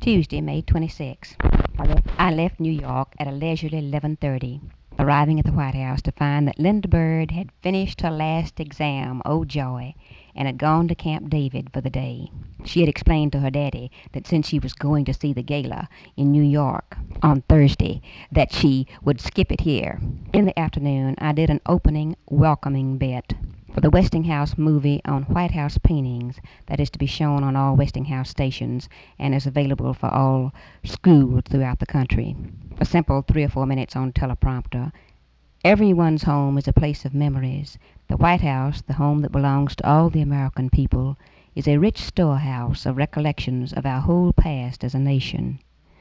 Tuesday, May 26. I left New York at a leisurely 11:30, arriving at the White House to find that Linda Bird had finished her last exam, oh joy, and had gone to Camp David for the day. She had explained to her daddy that since she was going to see the gala in New York on Thursday, that she would skip it here. In the afternoon, I did an opening welcoming bet for the Westinghouse movie on White House paintings that is to be shown on all Westinghouse stations and is available for all schools throughout the country. A simple 3 or 4 minutes on teleprompter. Everyone's home is a place of memories. The White House, the home that belongs to all the American people, is a rich storehouse of recollections of our whole past as a nation.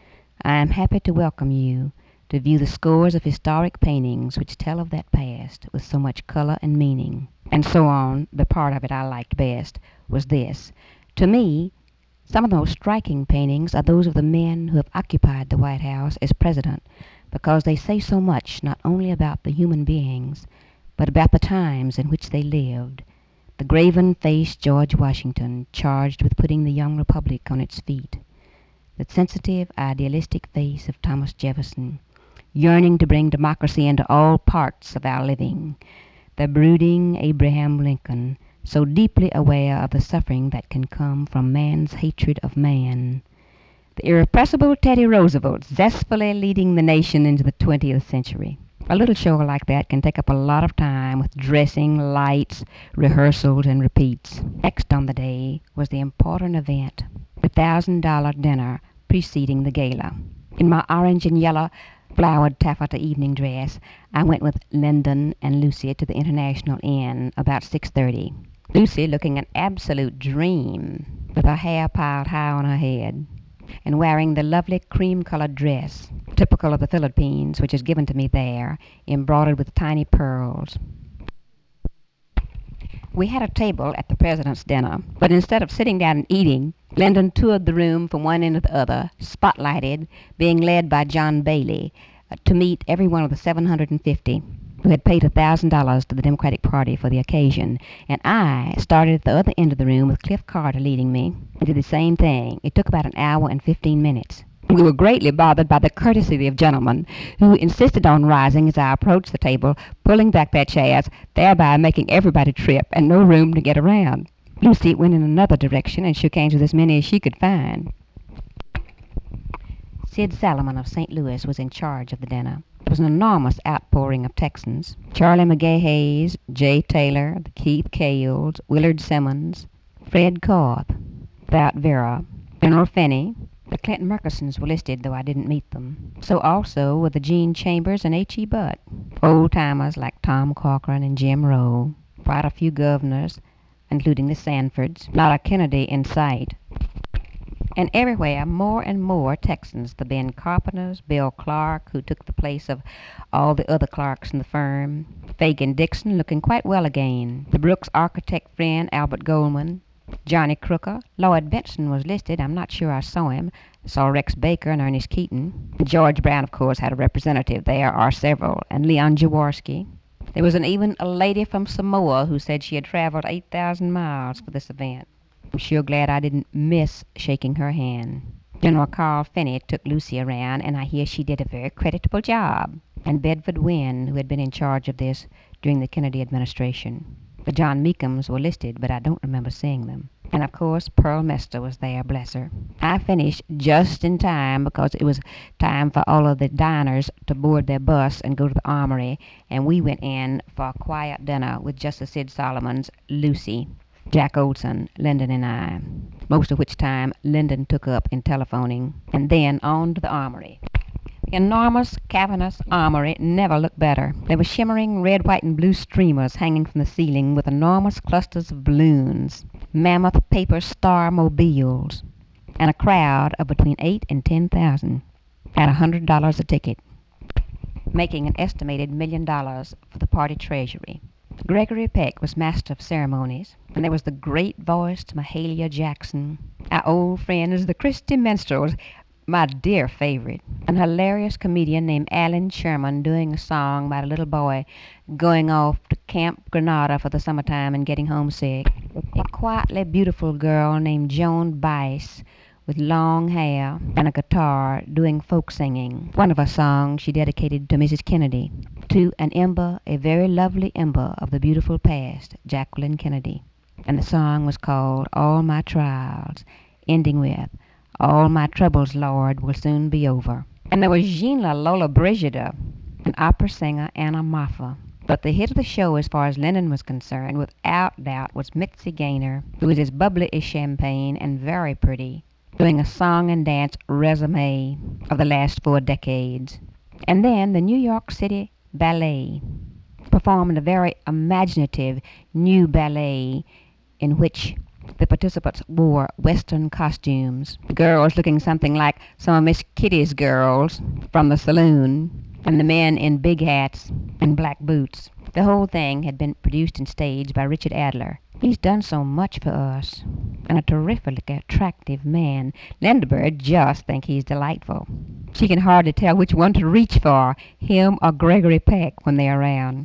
I am happy to welcome you to view the scores of historic paintings which tell of that past with so much color and meaning. And so on. The part of it I liked best was this. To me, some of the most striking paintings are those of the men who have occupied the White House as president, because they say so much not only about the human beings, but about the times in which they lived. The graven-faced George Washington, charged with putting the young republic on its feet. The sensitive, idealistic face of Thomas Jefferson, yearning to bring democracy into all parts of our living. The brooding Abraham Lincoln, so deeply aware of the suffering that can come from man's hatred of man. The irrepressible Teddy Roosevelt, zestfully leading the nation into the 20th century. A little show like that can take up a lot of time with dressing, lights, rehearsals, and repeats. Next on the day was the important event, the $1,000 dinner preceding the gala. In my orange and yellow flowered taffeta evening dress, I went with Lyndon and Lucy to the International Inn about 6:30. Lucy looking an absolute dream, with her hair piled high on her head, and wearing the lovely cream-colored dress, typical of the Philippines, which is given to me there, embroidered with tiny pearls. We had a table at the President's dinner, but instead of sitting down and eating, Lyndon toured the room from one end to the other, spotlighted, being led by John Bailey, to meet every one of the 750 who had paid $1,000 to the Democratic Party for the occasion, and I started at the other end of the room with Cliff Carter leading me, and did the same thing. It took about an hour and 15 minutes. We were greatly bothered by the courtesy of gentlemen who insisted on rising as I approached the table, pulling back their chairs, thereby making everybody trip and no room to get around. Lucy went in another direction and shook hands with as many as she could find. Sid Salomon of St. Louis was in charge of the dinner. There was an enormous outpouring of Texans. Charlie McGay Hayes, Jay Taylor, the Keith Cales, Willard Simmons, Fred Korb, Without Vera, General Finney. The Clinton Murchisons were listed, though I didn't meet them. So also were the Gene Chambers and H.E. Butt. Old-timers like Tom Corcoran and Jim Rowe. Quite a few governors, including the Sanfords. Not a Kennedy in sight. And everywhere more and more Texans, the Ben Carpenters, Bill Clark, who took the place of all the other Clarks in the firm, Fagin Dixon looking quite well again, the Brooks architect friend Albert Goldman, Johnny Crooker. Lloyd Benson was listed. I'm not sure I saw him. I saw Rex Baker and Ernest Keaton. George Brown, of course, had a representative there, or several, and Leon Jaworski. There was even a lady from Samoa who said she had traveled 8,000 miles for this event. I'm sure glad I didn't miss shaking her hand. General Carl Finney took Lucy around, and I hear she did a very creditable job. And Bedford Wynne, who had been in charge of this during the Kennedy administration. The John Meekums were listed, but I don't remember seeing them. And of course, Pearl Mester was there, bless her. I finished just in time because it was time for all of the diners to board their bus and go to the Armory, and we went in for a quiet dinner with Justice Sid Solomon's Lucy, Jack Olson, Lyndon, and I, most of which time Lyndon took up in telephoning, and then on to the Armory. The enormous, cavernous armory never looked better. There were shimmering red, white, and blue streamers hanging from the ceiling with enormous clusters of balloons, mammoth paper star mobiles, and a crowd of between 8 and 10,000 at $100 a ticket, making an estimated $1 million for the party treasury. Gregory Peck was master of ceremonies, and there was the great-voiced Mahalia Jackson, our old friends, the Christy Minstrels, my dear favorite, an hilarious comedian named Alan Sherman doing a song about a little boy going off to Camp Granada for the summertime and getting homesick. A quietly beautiful girl named Joan Bice with long hair and a guitar doing folk singing. One of her songs she dedicated to Mrs. Kennedy, to an ember, a very lovely ember of the beautiful past, Jacqueline Kennedy. And the song was called All My Trials, ending with, All my troubles, Lord, will soon be over. And there was Gina Lollobrigida, an opera singer and a moffa. But the hit of the show, as far as Lennon was concerned, without doubt, was Mitzi Gaynor, who was as bubbly as champagne and very pretty, doing a song and dance resume of the last 4 decades. And then the New York City Ballet performed a very imaginative new ballet in which the participants wore Western costumes, the girls looking something like some of Miss Kitty's girls from the saloon, and the men in big hats and black boots. The whole thing had been produced and staged by Richard Adler. He's done so much for us, and a terrifically attractive man. Linda Bird just think he's delightful. She can hardly tell which one to reach for, him or Gregory Peck, when they're around.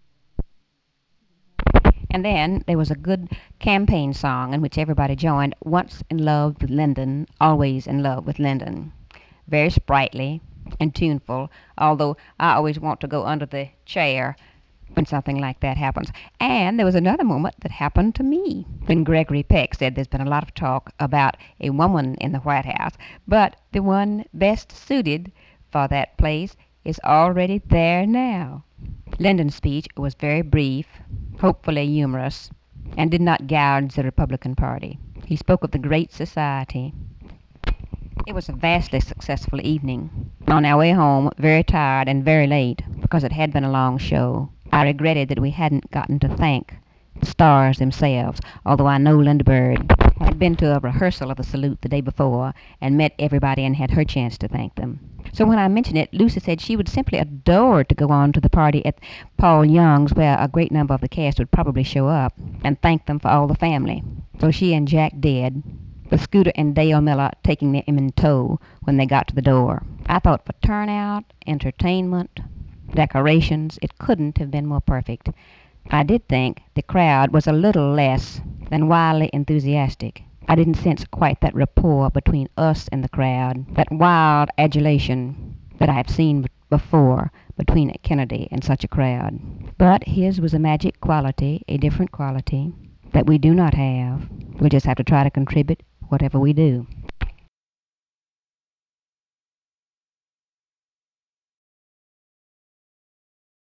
And then there was a good campaign song in which everybody joined, Once in Love with Lyndon, Always in Love with Lyndon. Very sprightly and tuneful, although I always want to go under the chair when something like that happens. And there was another moment that happened to me when Gregory Peck said there's been a lot of talk about a woman in the White House, but the one best suited for that place is already there now. Lyndon's speech was very brief, hopefully humorous, and did not gouge the Republican Party. He spoke of the Great Society. It was a vastly successful evening. On our way home, very tired and very late, because it had been a long show, I regretted that we hadn't gotten to thank the stars themselves, although I know Linda Bird had been to a rehearsal of the salute the day before and met everybody and had her chance to thank them. So when I mentioned it, Lucy said she would simply adore to go on to the party at Paul Young's, where a great number of the cast would probably show up, and thank them for all the family. So she and Jack did, with Scooter and Dale Miller taking them in tow when they got to the door. I thought for turnout, entertainment, decorations, it couldn't have been more perfect. I did think the crowd was a little less than wildly enthusiastic. I didn't sense quite that rapport between us and the crowd, that wild adulation that I have seen before between Kennedy and such a crowd. But his was a magic quality, a different quality, that we do not have. We just have to try to contribute whatever we do.